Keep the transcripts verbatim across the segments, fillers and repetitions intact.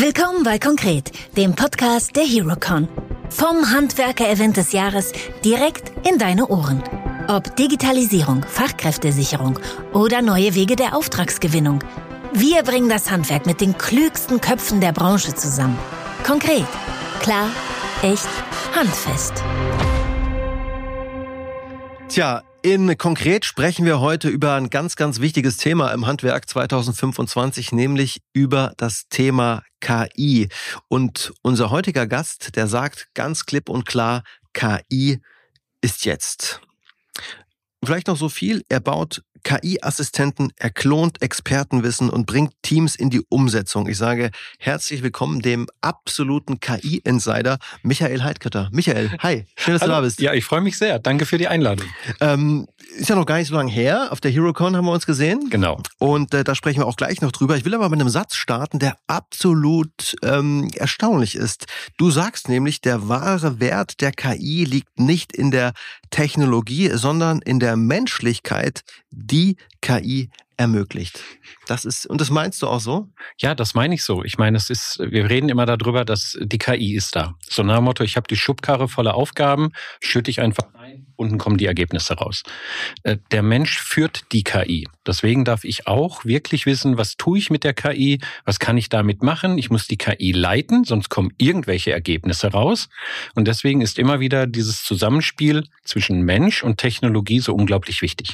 Willkommen bei Konkret, dem Podcast der HeroCon. Vom Handwerker-Event des Jahres direkt in deine Ohren. Ob Digitalisierung, Fachkräftesicherung oder neue Wege der Auftragsgewinnung. Wir bringen das Handwerk mit den klügsten Köpfen der Branche zusammen. Konkret, klar, echt, handfest. Tja, in Konkret sprechen wir heute über ein ganz, ganz wichtiges Thema im Handwerk zwanzig fünfundzwanzig, nämlich über das Thema K I. Und unser heutiger Gast, der sagt ganz klipp und klar, K I ist jetzt. Vielleicht noch so viel, er baut K I-Assistenten, er klont Expertenwissen und bringt Teams in die Umsetzung. Ich sage herzlich willkommen dem absoluten K I-Insider Michael Heidkötter. Michael, hi, schön, dass Hallo. du da bist. Ja, ich freue mich sehr. Danke für die Einladung. Ähm, ist ja noch gar nicht so lange her. Auf der HeroCon haben wir uns gesehen. Genau. Und äh, da sprechen wir auch gleich noch drüber. Ich will aber mit einem Satz starten, der absolut ähm, erstaunlich ist. Du sagst nämlich, der wahre Wert der K I liegt nicht in der Technologie, sondern in der Menschlichkeit, die K I ermöglicht. Das ist, und das meinst du auch so? Ja, das meine ich so. Ich meine, es ist, wir reden immer darüber, dass die K I ist da. So nach dem Motto, ich habe die Schubkarre voller Aufgaben, schütte ich einfach rein, unten kommen die Ergebnisse raus. Der Mensch führt die K I. Deswegen darf ich auch wirklich wissen, was tue ich mit der K I, was kann ich damit machen. Ich muss die K I leiten, sonst kommen irgendwelche Ergebnisse raus. Und deswegen ist immer wieder dieses Zusammenspiel zwischen Mensch und Technologie so unglaublich wichtig.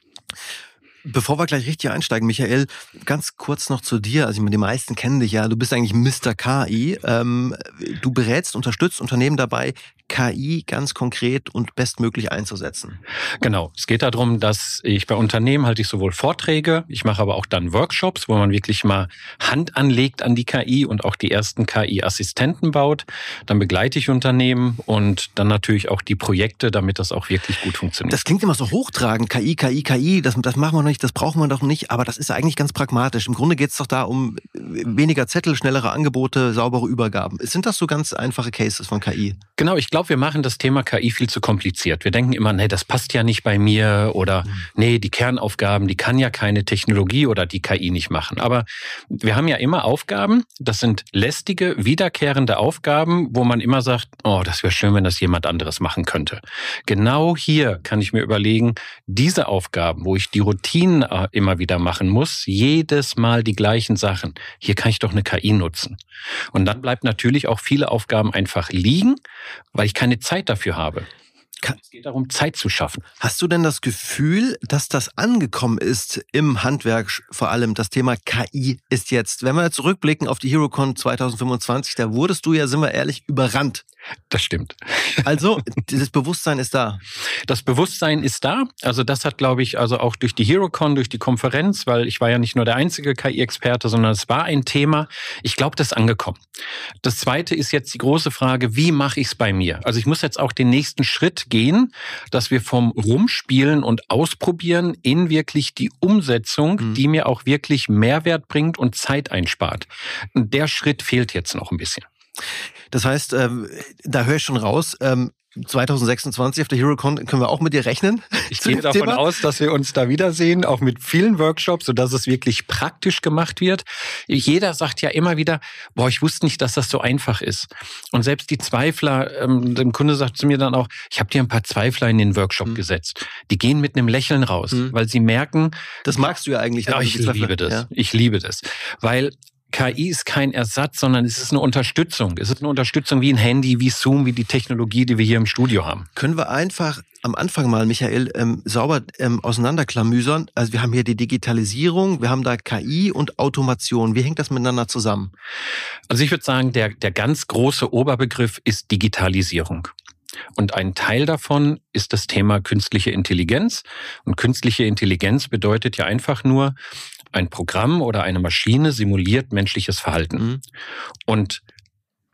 Bevor wir gleich richtig einsteigen, Michael, ganz kurz noch zu dir. Also ich meine, die meisten kennen dich ja. Du bist eigentlich Mister K I. Ähm, du berätst, unterstützt Unternehmen dabei, K I ganz konkret und bestmöglich einzusetzen. Genau. Es geht darum, dass ich bei Unternehmen halte ich sowohl Vorträge, ich mache aber auch dann Workshops, wo man wirklich mal Hand anlegt an die K I und auch die ersten K I-Assistenten baut. Dann begleite ich Unternehmen und dann natürlich auch die Projekte, damit das auch wirklich gut funktioniert. Das klingt immer so hochtragend. K I, K I, K I, das, das machen wir noch nicht, das brauchen wir doch nicht. Aber das ist eigentlich ganz pragmatisch. Im Grunde geht es doch da um weniger Zettel, schnellere Angebote, saubere Übergaben. Sind das so ganz einfache Cases von K I? Genau, ich glaube, wir machen das Thema K I viel zu kompliziert. Wir denken immer, nee, das passt ja nicht bei mir oder nee, die Kernaufgaben, die kann ja keine Technologie oder die K I nicht machen. Aber wir haben ja immer Aufgaben, das sind lästige, wiederkehrende Aufgaben, wo man immer sagt, oh, das wäre schön, wenn das jemand anderes machen könnte. Genau hier kann ich mir überlegen, diese Aufgaben, wo ich die Routinen immer wieder machen muss, jedes Mal die gleichen Sachen, hier kann ich doch eine K I nutzen. Und dann bleibt natürlich auch viele Aufgaben einfach liegen, weil ich keine Zeit dafür habe. Es geht darum, Zeit zu schaffen. Hast du denn das Gefühl, dass das angekommen ist im Handwerk, vor allem das Thema K I ist jetzt? Wenn wir zurückblicken auf die HeroCon zwanzig fünfundzwanzig, da wurdest du ja, sind wir ehrlich, überrannt. Das stimmt. Also, dieses Bewusstsein ist da. Das Bewusstsein ist da. Also das hat, glaube ich, also auch durch die HeroCon, durch die Konferenz, weil ich war ja nicht nur der einzige K I-Experte, sondern es war ein Thema. Ich glaube, das ist angekommen. Das Zweite ist jetzt die große Frage, wie mache ich es bei mir? Also ich muss jetzt auch den nächsten Schritt gehen, dass wir vom Rumspielen und Ausprobieren in wirklich die Umsetzung, mhm. die mir auch wirklich Mehrwert bringt und Zeit einspart. Und der Schritt fehlt jetzt noch ein bisschen. Das heißt, ähm, da höre ich schon raus, ähm, zwanzig sechsundzwanzig auf der HeroCon können wir auch mit dir rechnen. Ich gehe davon Thema. aus, dass wir uns da wiedersehen, auch mit vielen Workshops, sodass es wirklich praktisch gemacht wird. Jeder sagt ja immer wieder, boah, ich wusste nicht, dass das so einfach ist. Und selbst die Zweifler, ähm, der Kunde sagt zu mir dann auch, ich habe dir ein paar Zweifler in den Workshop mhm. gesetzt. Die gehen mit einem Lächeln raus, mhm. weil sie merken... Das magst du ja eigentlich. Ja, ich liebe das. Ja. Ich liebe das. Weil... K I ist kein Ersatz, sondern es ist eine Unterstützung. Es ist eine Unterstützung wie ein Handy, wie Zoom, wie die Technologie, die wir hier im Studio haben. Können wir einfach am Anfang mal, Michael, ähm, sauber ähm, auseinanderklamüsern? Also wir haben hier die Digitalisierung, wir haben da K I und Automation. Wie hängt das miteinander zusammen? Also ich würde sagen, der, der ganz große Oberbegriff ist Digitalisierung. Und ein Teil davon ist das Thema künstliche Intelligenz. Und künstliche Intelligenz bedeutet ja einfach nur, ein Programm oder eine Maschine simuliert menschliches Verhalten. Mhm. Und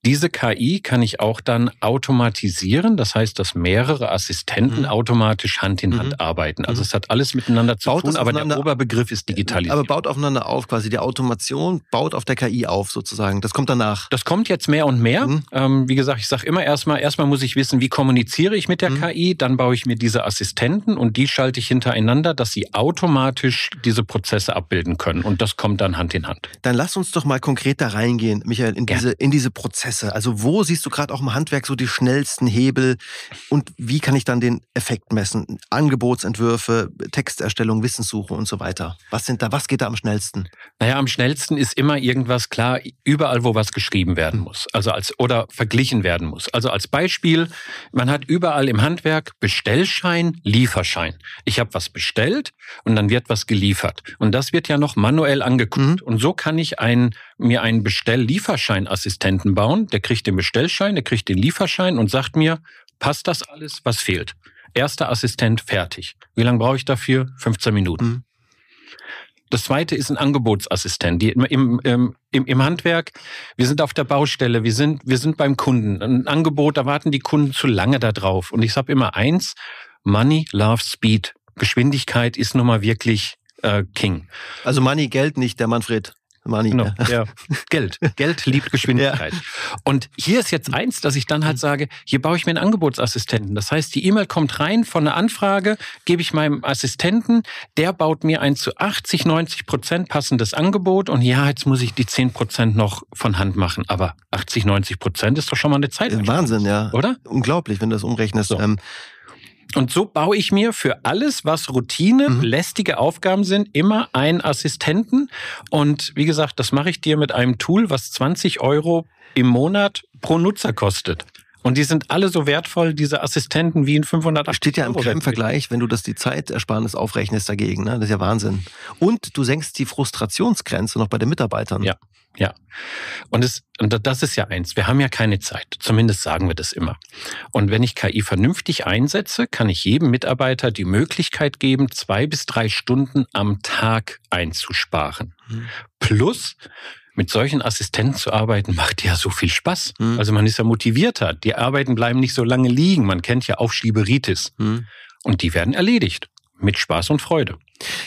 diese K I kann ich auch dann automatisieren. Das heißt, dass mehrere Assistenten mhm. automatisch Hand in Hand mhm. arbeiten. Also es hat alles miteinander zu baut tun, aber der Oberbegriff ist Digitalisierung. Aber baut aufeinander auf quasi. Die Automation baut auf der K I auf sozusagen. Das kommt danach. Das kommt jetzt mehr und mehr. Mhm. Ähm, wie gesagt, ich sage immer erstmal, erstmal muss ich wissen, wie kommuniziere ich mit der mhm. K I. Dann baue ich mir diese Assistenten und die schalte ich hintereinander, dass sie automatisch diese Prozesse abbilden können. Und das kommt dann Hand in Hand. Dann lass uns doch mal konkret da reingehen, Michael, in diese, in diese Prozesse. Also wo siehst du gerade auch im Handwerk so die schnellsten Hebel und wie kann ich dann den Effekt messen? Angebotsentwürfe, Texterstellung, Wissenssuche und so weiter. Was sind da, was geht da am schnellsten? Naja, am schnellsten ist immer irgendwas klar, überall, wo was geschrieben werden muss. Also als, oder verglichen werden muss. Also als Beispiel, man hat überall im Handwerk Bestellschein, Lieferschein. Ich habe was bestellt und dann wird was geliefert. Und das wird ja noch manuell angeguckt. Mhm. Und so kann ich ein, mir einen Bestell-Lieferschein-Assistenten bauen. Der kriegt den Bestellschein, der kriegt den Lieferschein und sagt mir, passt das alles, was fehlt? Erster Assistent, fertig. Wie lange brauche ich dafür? fünfzehn Minuten. Mhm. Das zweite ist ein Angebotsassistent. Die, im, im, im Handwerk, wir sind auf der Baustelle, wir sind, wir sind beim Kunden. Ein Angebot, da warten die Kunden zu lange da drauf. Und ich sage immer eins, Money loves Speed. Geschwindigkeit ist nun mal wirklich äh, King. Also Money, Geld, nicht der Manfred. Money. Genau, ja. Geld. Geld liebt Geschwindigkeit. Ja. Und hier ist jetzt eins, dass ich dann halt sage, hier baue ich mir einen Angebotsassistenten. Das heißt, die E-Mail kommt rein von einer Anfrage, gebe ich meinem Assistenten, der baut mir ein zu achtzig, neunzig Prozent passendes Angebot und ja, jetzt muss ich die zehn Prozent noch von Hand machen. Aber achtzig, neunzig Prozent ist doch schon mal eine Zeit. Wahnsinn, ja. Oder? Unglaublich, wenn du das umrechnest. So. Ähm, Und so baue ich mir für alles, was Routine, mhm. lästige Aufgaben sind, immer einen Assistenten. Und wie gesagt, das mache ich dir mit einem Tool, was zwanzig Euro im Monat pro Nutzer kostet. Und die sind alle so wertvoll, diese Assistenten, wie in fünfhundertachtzig Steht ja im Euro keinem Vergleich, wenn du das die Zeitersparnis aufrechnest dagegen. Ne? Das ist ja Wahnsinn. Und du senkst die Frustrationsgrenze noch bei den Mitarbeitern. Ja, ja. Und, es, und das ist ja eins. Wir haben ja keine Zeit. Zumindest sagen wir das immer. Und wenn ich K I vernünftig einsetze, kann ich jedem Mitarbeiter die Möglichkeit geben, zwei bis drei Stunden am Tag einzusparen. Mhm. Plus, mit solchen Assistenten zu arbeiten, macht ja so viel Spaß. Mhm. Also man ist ja motivierter. Die Arbeiten bleiben nicht so lange liegen. Man kennt ja Aufschieberitis. Mhm. Und die werden erledigt. Mit Spaß und Freude.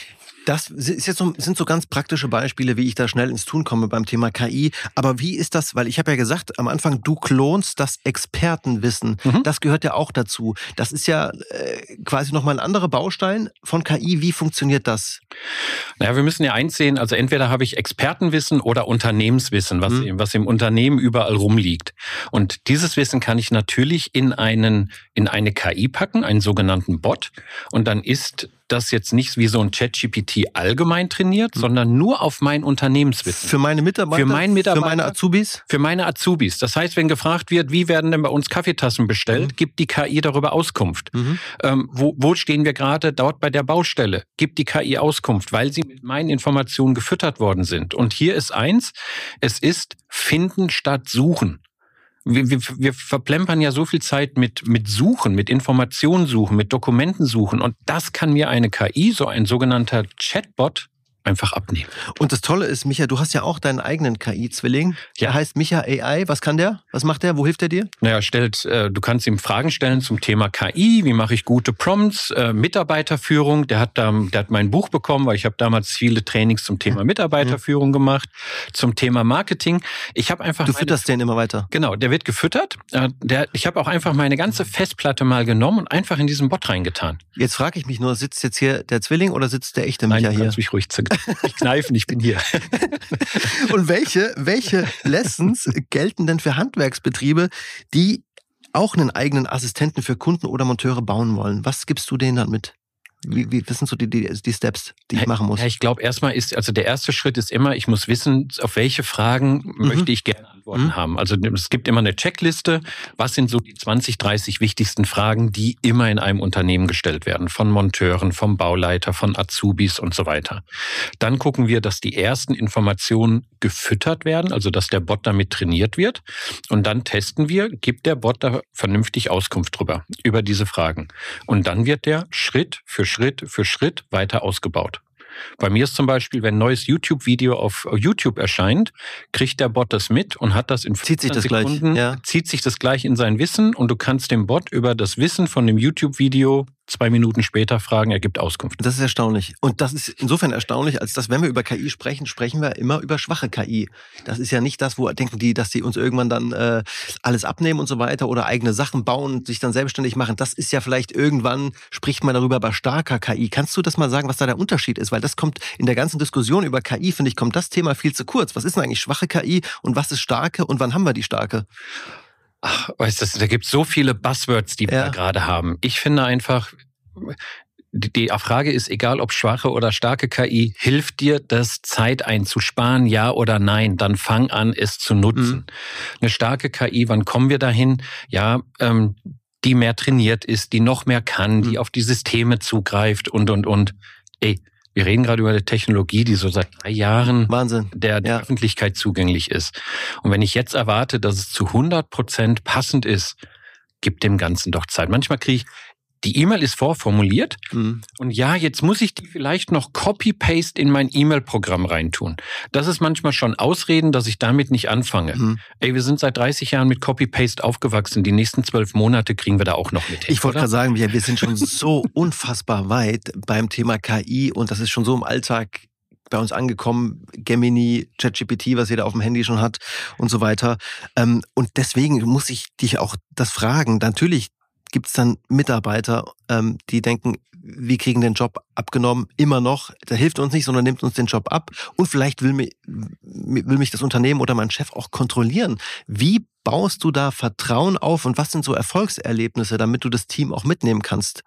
Das ist jetzt so, sind so ganz praktische Beispiele, wie ich da schnell ins Tun komme beim Thema K I. Aber wie ist das, weil ich habe ja gesagt, am Anfang, du klonst das Expertenwissen. Mhm. Das gehört ja auch dazu. Das ist ja äh, quasi nochmal ein anderer Baustein von K I. Wie funktioniert das? Naja, wir müssen ja eins sehen, also entweder habe ich Expertenwissen oder Unternehmenswissen, was, mhm. was im Unternehmen überall rumliegt. Und dieses Wissen kann ich natürlich in einen, in eine K I packen, einen sogenannten Bot. Und dann ist das jetzt nicht wie so ein ChatGPT allgemein trainiert, mhm. sondern nur auf mein Unternehmenswissen. Für meine Mitarbeiter? Für, mein Mitarbeiter, für meine Azubis? Für meine Azubis. Das heißt, wenn gefragt wird, wie werden denn bei uns Kaffeetassen bestellt, mhm. gibt die K I darüber Auskunft. Mhm. Ähm, wo, wo stehen wir gerade? Dort bei der Baustelle. Gibt die K I Auskunft, weil sie mit meinen Informationen gefüttert worden sind. Und hier ist eins, es ist Finden statt Suchen. Wir, wir, wir verplempern ja so viel Zeit mit, mit Suchen, mit Informationen suchen, mit Dokumenten suchen. Und das kann mir eine K I, so ein sogenannter Chatbot, einfach abnehmen. Und das Tolle ist, Micha, du hast ja auch deinen eigenen K I-Zwilling. Der ja. heißt Micha A I. Was kann der? Was macht der? Wo hilft der dir? Naja, stellt, äh, du kannst ihm Fragen stellen zum Thema K I. Wie mache ich gute Prompts? Äh, Mitarbeiterführung. Der hat, da, der hat mein Buch bekommen, weil ich habe damals viele Trainings zum Thema Mitarbeiterführung mhm. gemacht, zum Thema Marketing. Ich habe einfach. Du fütterst meine, den immer weiter. Genau, der wird gefüttert. Äh, der, ich habe auch einfach meine ganze Festplatte mal genommen und einfach in diesen Bot reingetan. Jetzt frage ich mich nur, sitzt jetzt hier der Zwilling oder sitzt der echte Micha Nein, hier? Kannst mich ruhig zu Ich kneifen, ich bin hier. Und welche, welche Lessons gelten denn für Handwerksbetriebe, die auch einen eigenen Assistenten für Kunden oder Monteure bauen wollen? Was gibst du denen dann mit? Wie, wie, was sind so die, die, die Steps, die ich machen muss? Ja, ich glaube, erstmal ist, also der erste Schritt ist immer, ich muss wissen, auf welche Fragen mhm. möchte ich gerne Antworten mhm. haben. Also es gibt immer eine Checkliste. Was sind so die zwanzig, dreißig wichtigsten Fragen, die immer in einem Unternehmen gestellt werden? Von Monteuren, vom Bauleiter, von Azubis und so weiter. Dann gucken wir, dass die ersten Informationen gefüttert werden, also dass der Bot damit trainiert wird. Und dann testen wir, gibt der Bot da vernünftig Auskunft drüber, über diese Fragen. Und dann wird der Schritt für Schritt für Schritt weiter ausgebaut. Bei mir ist zum Beispiel, wenn ein neues YouTube-Video auf YouTube erscheint, kriegt der Bot das mit und hat das in zieht sich das Sekunden, gleich, ja. zieht sich das gleich in sein Wissen und du kannst dem Bot über das Wissen von dem YouTube-Video zwei Minuten später fragen, er gibt Auskunft. Das ist erstaunlich. Und das ist insofern erstaunlich, als dass, wenn wir über K I sprechen, sprechen wir immer über schwache K I. Das ist ja nicht das, wo denken die, dass die uns irgendwann dann äh, alles abnehmen und so weiter oder eigene Sachen bauen und sich dann selbstständig machen. Das ist ja vielleicht irgendwann, spricht man darüber bei starker K I. Kannst du das mal sagen, was da der Unterschied ist? Weil das kommt in der ganzen Diskussion über K I, finde ich, kommt das Thema viel zu kurz. Was ist denn eigentlich schwache K I und was ist starke und wann haben wir die starke? Ach, weißt du, da gibt es so viele Buzzwords, die wir ja. da gerade haben. Ich finde einfach, die, die Frage ist, egal ob schwache oder starke K I, hilft dir das, Zeit einzusparen, ja oder nein? Dann fang an, es zu nutzen. Mhm. Eine starke K I, wann kommen wir dahin? Ja, ähm, die mehr trainiert ist, die noch mehr kann, die mhm. auf die Systeme zugreift und, und, und. Ey, wir reden gerade über eine Technologie, die so seit drei Jahren Wahnsinn. Der, der ja. Öffentlichkeit zugänglich ist. Und wenn ich jetzt erwarte, dass es zu hundert Prozent passend ist, gibt dem Ganzen doch Zeit. Manchmal kriege ich, die E-Mail ist vorformuliert mhm. und ja, jetzt muss ich die vielleicht noch Copy-Paste in mein E-Mail-Programm reintun. Das ist manchmal schon Ausreden, dass ich damit nicht anfange. Mhm. Ey, wir sind seit dreißig Jahren mit Copy-Paste aufgewachsen. Die nächsten zwölf Monate kriegen wir da auch noch mit hin. Ich wollte gerade sagen, wir, wir sind schon so unfassbar weit beim Thema K I und das ist schon so im Alltag bei uns angekommen, Gemini, ChatGPT, was jeder auf dem Handy schon hat und so weiter. Und deswegen muss ich dich auch das fragen. Natürlich gibt es dann Mitarbeiter, ähm, die denken, wir kriegen den Job abgenommen, immer noch. Der hilft uns nicht, sondern nimmt uns den Job ab. Und vielleicht will mich, will mich das Unternehmen oder mein Chef auch kontrollieren. Wie baust du da Vertrauen auf und was sind so Erfolgserlebnisse, damit du das Team auch mitnehmen kannst?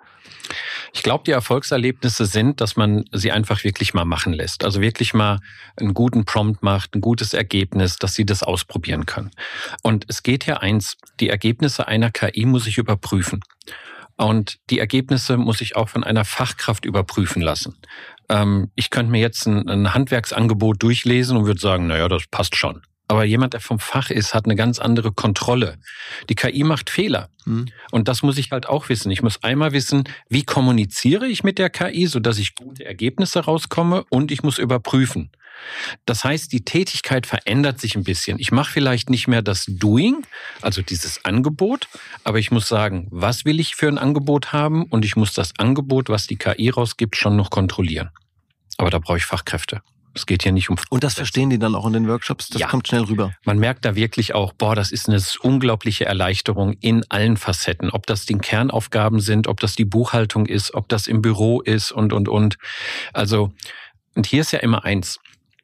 Ich glaube, die Erfolgserlebnisse sind, dass man sie einfach wirklich mal machen lässt. Also wirklich mal einen guten Prompt macht, ein gutes Ergebnis, dass sie das ausprobieren können. Und es geht ja eins, die Ergebnisse einer K I muss ich überprüfen. Und die Ergebnisse muss ich auch von einer Fachkraft überprüfen lassen. Ähm, ich könnte mir jetzt ein, ein Handwerksangebot durchlesen und würde sagen, naja, das passt schon. Aber jemand, der vom Fach ist, hat eine ganz andere Kontrolle. Die K I macht Fehler. Mhm. Und das muss ich halt auch wissen. Ich muss einmal wissen, wie kommuniziere ich mit der K I, sodass ich gute Ergebnisse rauskomme und ich muss überprüfen. Das heißt, die Tätigkeit verändert sich ein bisschen. Ich mache vielleicht nicht mehr das Doing, also dieses Angebot, aber ich muss sagen, was will ich für ein Angebot haben und ich muss das Angebot, was die K I rausgibt, schon noch kontrollieren. Aber da brauche ich Fachkräfte. Es geht hier nicht um... Und das verstehen die dann auch in den Workshops? Das ja. kommt schnell rüber. Man merkt da wirklich auch, boah, das ist eine unglaubliche Erleichterung in allen Facetten. Ob das die Kernaufgaben sind, ob das die Buchhaltung ist, ob das im Büro ist und, und, und. Also, und hier ist ja immer eins.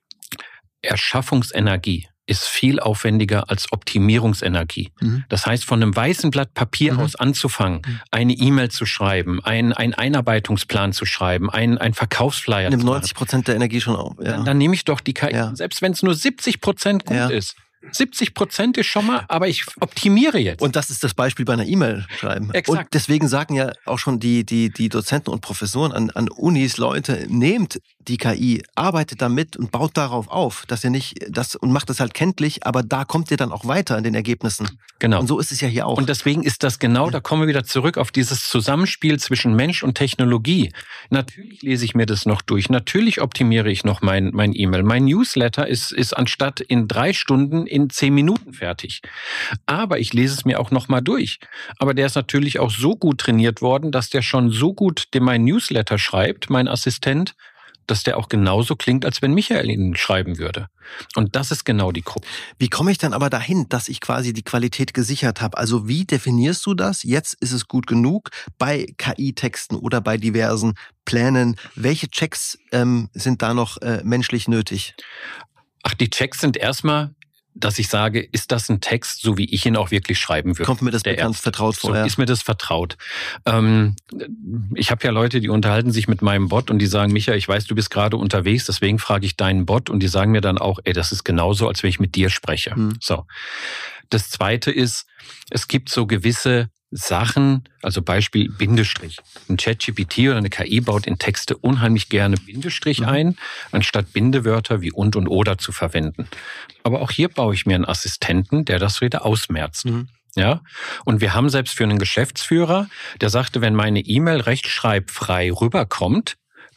Erschaffungsenergie ist viel aufwendiger als Optimierungsenergie. Mhm. Das heißt, von einem weißen Blatt Papier mhm. aus anzufangen, mhm. eine E-Mail zu schreiben, einen, einen Einarbeitungsplan zu schreiben, einen, einen Verkaufsflyer Nimmt zu machen. neunzig Prozent der Energie schon auf. Ja. Dann, dann nehme ich doch die K I, ja. selbst wenn es nur siebzig Prozent gut ja. ist. siebzig Prozent ist schon mal, aber ich optimiere jetzt. Und das ist das Beispiel bei einer E-Mail schreiben. Exakt. Und deswegen sagen ja auch schon die, die, die Dozenten und Professoren an, an Unis, Leute, nehmt die K I, arbeitet damit und baut darauf auf, dass ihr nicht das und macht es halt kenntlich, aber da kommt ihr dann auch weiter in den Ergebnissen. Genau. Und so ist es ja hier auch. Und deswegen ist das genau, ja. da kommen wir wieder zurück auf dieses Zusammenspiel zwischen Mensch und Technologie. Natürlich lese ich mir das noch durch, natürlich optimiere ich noch mein, mein E-Mail. Mein Newsletter ist, ist anstatt in drei Stunden in zehn Minuten fertig. Aber ich lese es mir auch noch mal durch. Aber der ist natürlich auch so gut trainiert worden, dass der schon so gut mein Newsletter schreibt, mein Assistent, dass der auch genauso klingt, als wenn Michael ihn schreiben würde. Und das ist genau die Krux. Wie komme ich dann aber dahin, dass ich quasi die Qualität gesichert habe? Also wie definierst du das? Jetzt ist es gut genug bei K I-Texten oder bei diversen Plänen. Welche Checks ähm, sind da noch äh, menschlich nötig? Ach, die Checks sind erstmal, dass ich sage, ist das ein Text, so wie ich ihn auch wirklich schreiben würde? Kommt mir das bekannt vertraut vor? Ja. So ist mir das vertraut. Ähm, ich habe ja Leute, die unterhalten sich mit meinem Bot und die sagen, Micha, ich weiß, du bist gerade unterwegs, deswegen frage ich deinen Bot und die sagen mir dann auch, ey, das ist genauso, als wenn ich mit dir spreche. Hm. So. Das Zweite ist, es gibt so gewisse Sachen, also Beispiel Bindestrich. Ein ChatGPT oder eine K I baut in Texte unheimlich gerne Bindestrich mhm. ein, anstatt Bindewörter wie und und oder zu verwenden. Aber auch hier baue ich mir einen Assistenten, der das wieder ausmerzt. Mhm. Ja? Und wir haben selbst für einen Geschäftsführer, der sagte, wenn meine E-Mail rechtschreibfrei rüberkommt,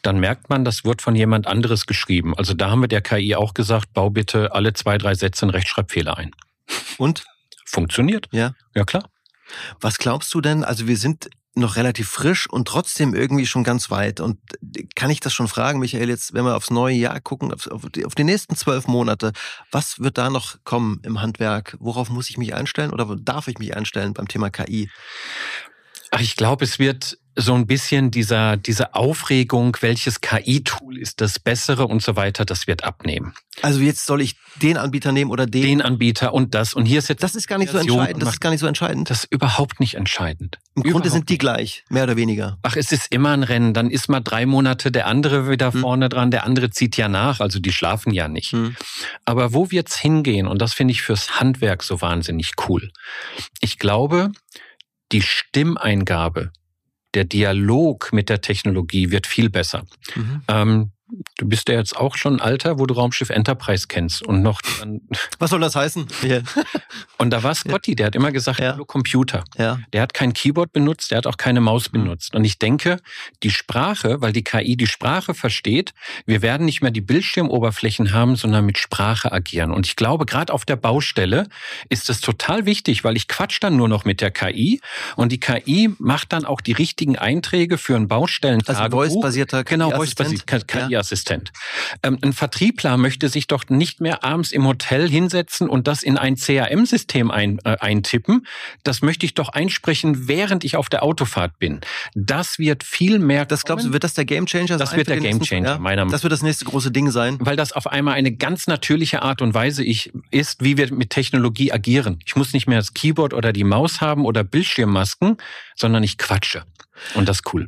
dann merkt man, das wird von jemand anderes geschrieben. Also da haben wir der K I auch gesagt, bau bitte alle zwei, drei Sätze einen Rechtschreibfehler ein. Und? Funktioniert. Ja. Ja, klar. Was glaubst du denn? Also wir sind noch relativ frisch und trotzdem irgendwie schon ganz weit. Und kann ich das schon fragen, Michael, jetzt, wenn wir aufs neue Jahr gucken, auf, auf, die, auf die nächsten zwölf Monate, was wird da noch kommen im Handwerk? Worauf muss ich mich einstellen oder darf ich mich einstellen beim Thema K I? Ach, ich glaube, es wird so ein bisschen dieser, diese Aufregung, welches K I-Tool ist das Bessere und so weiter, das wird abnehmen. Also jetzt soll ich den Anbieter nehmen oder den? Den Anbieter und das. Und hier ist jetzt... Das ist gar nicht so entscheidend. Das ist gar nicht so entscheidend. Das ist überhaupt nicht entscheidend. Im Grunde sind die gleich, mehr oder weniger. Ach, es ist immer ein Rennen. Dann ist mal drei Monate der andere wieder hm. vorne dran. Der andere zieht ja nach. Also die schlafen ja nicht. Hm. Aber wo wir jetzt hingehen, und das finde ich fürs Handwerk so wahnsinnig cool. Ich glaube, die Stimmeingabe, der Dialog mit der Technologie wird viel besser. Mhm. Ähm, du bist ja jetzt auch schon ein Alter, wo du Raumschiff Enterprise kennst und noch... Was soll das heißen? Yeah. Und da war Scotty, der hat immer gesagt, ja. hallo Computer. Ja. Der hat kein Keyboard benutzt, der hat auch keine Maus benutzt. Und ich denke, die Sprache, weil die K I die Sprache versteht, wir werden nicht mehr die Bildschirmoberflächen haben, sondern mit Sprache agieren. Und ich glaube, gerade auf der Baustelle ist es total wichtig, weil ich quatsch dann nur noch mit der K I und die K I macht dann auch die richtigen Einträge für ein Baustellentagebuch. Also voice-basierter K I-Assistent. Genau, voice-basierter K I-Assistent. Ja. Ähm, ein Vertriebler möchte sich doch nicht mehr abends im Hotel hinsetzen und das in ein C R M-System ein, äh, eintippen. Das möchte ich doch einsprechen, während ich auf der Autofahrt bin. Das wird viel mehr. Das glaubst du, wird das der Gamechanger sein? Das wird der Gamechanger, ja? meiner Meinung nach. Das wird das nächste große Ding sein. Weil das auf einmal eine ganz natürliche Art und Weise ist, wie wir mit Technologie agieren. Ich muss nicht mehr das Keyboard oder die Maus haben oder Bildschirmmasken, sondern ich quatsche. Und das ist cool.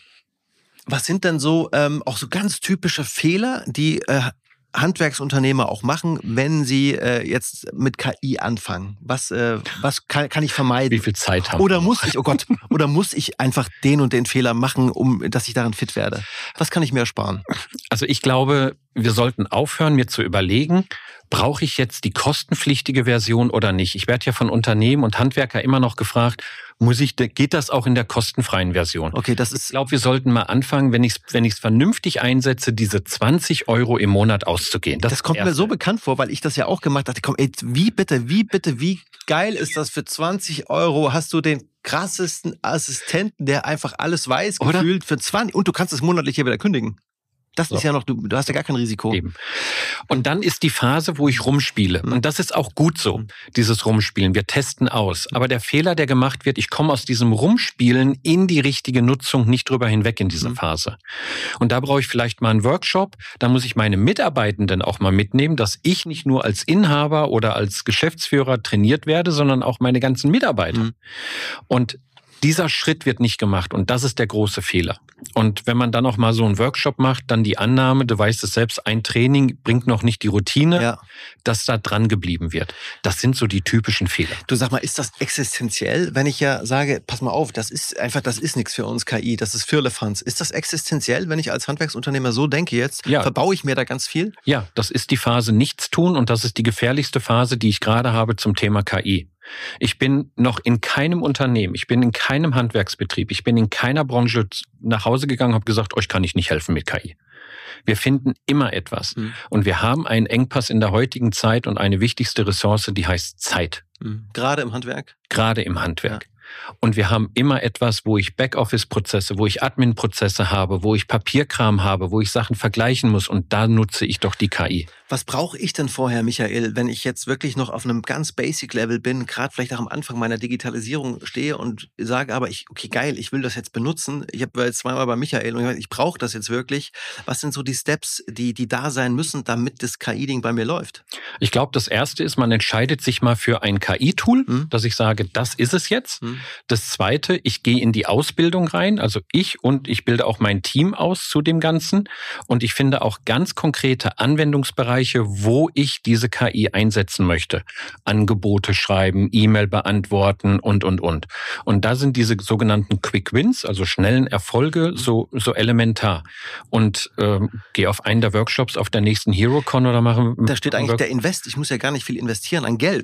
Was sind denn so ähm, auch so ganz typische Fehler, die äh, Handwerksunternehmer auch machen, wenn sie äh, jetzt mit K I anfangen? Was, äh, was kann, kann ich vermeiden? Wie viel Zeit haben Oder muss ich, oh Gott, oder muss ich einfach den und den Fehler machen, um dass ich daran fit werde? Was kann ich mir ersparen? Also ich glaube, wir sollten aufhören, mir zu überlegen, brauche ich jetzt die kostenpflichtige Version oder nicht? Ich werde ja von Unternehmen und Handwerker immer noch gefragt, muss ich, geht das auch in der kostenfreien Version? Okay, das ist. Ich glaube, wir sollten mal anfangen, wenn ich es wenn ich es vernünftig einsetze, diese zwanzig Euro im Monat auszugehen. Das, das kommt Erste. mir so bekannt vor, weil ich das ja auch gemacht habe. Komm, ey, wie bitte, wie bitte, wie geil ist das für zwanzig Euro? Hast du den krassesten Assistenten, der einfach alles weiß, Oder? gefühlt für zwanzig und du kannst es monatlich hier wieder kündigen. Das So. ist ja noch, du, du hast ja gar kein Risiko. Eben. Und dann ist die Phase, wo ich rumspiele. Und das ist auch gut so, dieses Rumspielen. Wir testen aus. Aber der Fehler, der gemacht wird, ich komme aus diesem Rumspielen in die richtige Nutzung nicht drüber hinweg in dieser Phase. Und da brauche ich vielleicht mal einen Workshop. Da muss ich meine Mitarbeitenden auch mal mitnehmen, dass ich nicht nur als Inhaber oder als Geschäftsführer trainiert werde, sondern auch meine ganzen Mitarbeiter. Mhm. Und dieser Schritt wird nicht gemacht und das ist der große Fehler. Und wenn man dann noch mal so einen Workshop macht, dann die Annahme, du weißt es selbst, ein Training bringt noch nicht die Routine, ja. dass da dran geblieben wird. Das sind so die typischen Fehler. Du sag mal, ist das existenziell, wenn ich ja sage, pass mal auf, das ist einfach, das ist nichts für uns K I, das ist Firlefanz. Ist das existenziell, wenn ich als Handwerksunternehmer so denke jetzt, ja. verbaue ich mir da ganz viel? Ja, das ist die Phase Nichtstun und das ist die gefährlichste Phase, die ich gerade habe zum Thema K I. Ich bin noch in keinem Unternehmen, ich bin in keinem Handwerksbetrieb, ich bin in keiner Branche nach Hause gegangen und habe gesagt, euch kann ich nicht helfen mit K I. Wir finden immer etwas. Mhm. Und wir haben einen Engpass in der heutigen Zeit und eine wichtigste Ressource, die heißt Zeit. Mhm. Gerade im Handwerk? Gerade im Handwerk. Ja. Und wir haben immer etwas, wo ich Backoffice-Prozesse, wo ich Admin-Prozesse habe, wo ich Papierkram habe, wo ich Sachen vergleichen muss. Und da nutze ich doch die K I. Was brauche ich denn vorher, Michael, wenn ich jetzt wirklich noch auf einem ganz Basic-Level bin, gerade vielleicht auch am Anfang meiner Digitalisierung stehe und sage aber, ich, okay, geil, ich will das jetzt benutzen. Ich habe jetzt zweimal bei Michael und ich brauche das jetzt wirklich. Was sind so die Steps, die, die da sein müssen, damit das K I-Ding bei mir läuft? Ich glaube, das Erste ist, man entscheidet sich mal für ein K I-Tool, hm. dass ich sage, das ist es jetzt. Hm. Das Zweite, ich gehe in die Ausbildung rein, also ich und ich bilde auch mein Team aus zu dem Ganzen und ich finde auch ganz konkrete Anwendungsbereiche, wo ich diese K I einsetzen möchte. Angebote schreiben, E-Mail beantworten und, und, und. Und da sind diese sogenannten Quick Wins, also schnellen Erfolge, so, so elementar. Und ähm, gehe auf einen der Workshops auf der nächsten HeroCon oder machen... Da steht eigentlich der Invest, ich muss ja gar nicht viel investieren an Geld. Ach,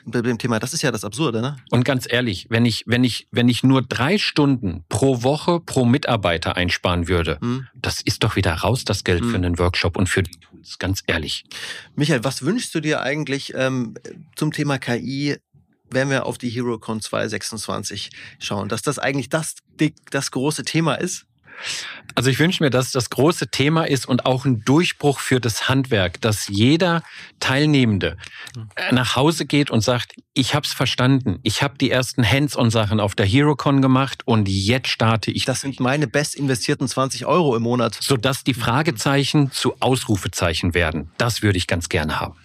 bei dem Thema. Das ist ja das Absurde, ne? Und ganz ehrlich, wenn ich, wenn ich, wenn ich nur drei Stunden pro Woche pro Mitarbeiter einsparen würde, hm. das ist doch wieder raus, das Geld hm. für einen Workshop und für die Tools, ganz ehrlich. Michael, was wünschst du dir eigentlich ähm, zum Thema K I, wenn wir auf die HeroCon zwanzig sechsundzwanzig schauen, dass das eigentlich das, das große Thema ist? Also ich wünsche mir, dass das große Thema ist und auch ein Durchbruch für das Handwerk, dass jeder Teilnehmende nach Hause geht und sagt, ich habe es verstanden, ich habe die ersten Hands-on-Sachen auf der HeroCon gemacht und jetzt starte ich. Das sind meine best investierten zwanzig Euro im Monat. Sodass die Fragezeichen zu Ausrufezeichen werden. Das würde ich ganz gerne haben.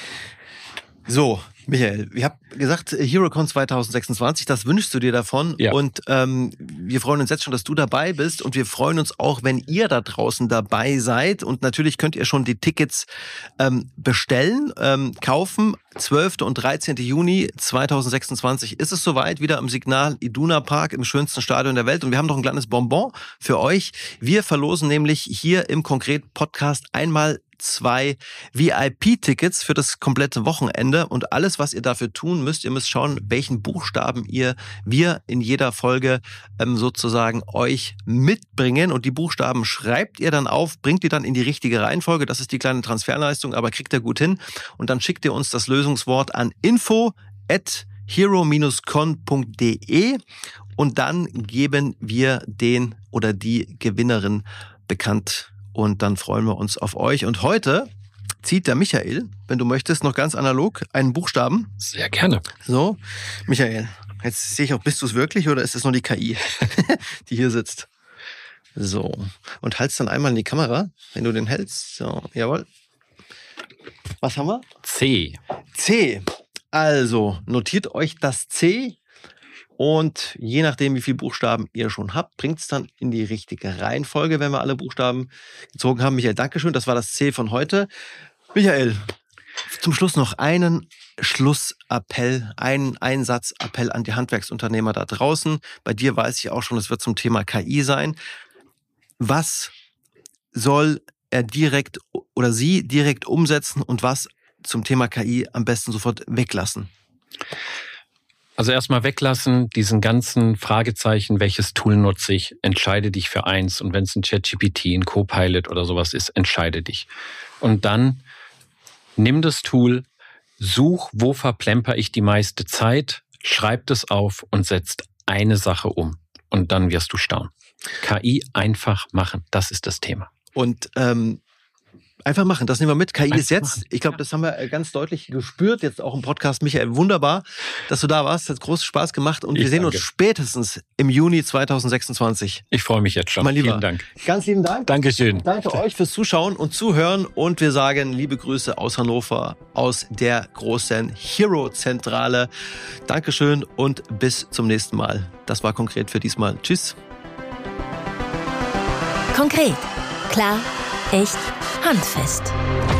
So, Michael, ich habe gesagt, HeroCon zwanzig sechsundzwanzig, das wünschst du dir davon. Ja. Und ähm, wir freuen uns jetzt schon, dass du dabei bist. Und wir freuen uns auch, wenn ihr da draußen dabei seid. Und natürlich könnt ihr schon die Tickets ähm, bestellen, ähm, kaufen. zwölften und dreizehnten Juni zwanzig sechsundzwanzig ist es soweit, wieder im Signal Iduna Park, im schönsten Stadion der Welt. Und wir haben noch ein kleines Bonbon für euch. Wir verlosen nämlich hier im Konkret-Podcast einmal zwei V I P-Tickets für das komplette Wochenende. Und alles, was ihr dafür tun müsst, ihr müsst schauen, welchen Buchstaben ihr, wir in jeder Folge ähm, sozusagen euch mitbringen. Und die Buchstaben schreibt ihr dann auf, bringt die dann in die richtige Reihenfolge. Das ist die kleine Transferleistung, aber kriegt ihr gut hin. Und dann schickt ihr uns das Lösungswort an info at hero dash con punkt de und dann geben wir den oder die Gewinnerin bekannt. Und dann freuen wir uns auf euch. Und heute zieht der Michael, wenn du möchtest, noch ganz analog einen Buchstaben. Sehr gerne. So, Michael, jetzt sehe ich auch, bist du es wirklich oder ist es nur die K I, die hier sitzt? So, und halt's dann einmal in die Kamera, wenn du den hältst. So, jawohl. Was haben wir? C. C. Also, notiert euch das C. Und je nachdem, wie viele Buchstaben ihr schon habt, bringt es dann in die richtige Reihenfolge, wenn wir alle Buchstaben gezogen haben. Michael, Dankeschön. Das war das C von heute. Michael, zum Schluss noch einen Schlussappell, einen Einsatzappell an die Handwerksunternehmer da draußen. Bei dir weiß ich auch schon, es wird zum Thema K I sein. Was soll er direkt oder sie direkt umsetzen und was zum Thema K I am besten sofort weglassen? Also erstmal weglassen, diesen ganzen Fragezeichen, welches Tool nutze ich, entscheide dich für eins. Und wenn es ein ChatGPT, ein Copilot oder sowas ist, entscheide dich. Und dann nimm das Tool, such, wo verplemper ich die meiste Zeit, schreib das auf und setzt eine Sache um. Und dann wirst du staunen. K I einfach machen, das ist das Thema. Und ähm einfach machen, das nehmen wir mit. K I Einfach ist jetzt, machen. ich glaube, das haben wir ganz deutlich gespürt, jetzt auch im Podcast. Michael, wunderbar, dass du da warst, hat großen Spaß gemacht und Ich wir sehen danke. uns spätestens im Juni zwanzig sechsundzwanzig. Ich freue mich jetzt schon. Mein Lieber, Vielen Dank. ganz lieben Dank. Dankeschön. Danke euch fürs Zuschauen und Zuhören und wir sagen liebe Grüße aus Hannover, aus der großen Hero-Zentrale. Dankeschön und bis zum nächsten Mal. Das war konkret für diesmal. Tschüss. Konkret. Klar. Echt. Handfest.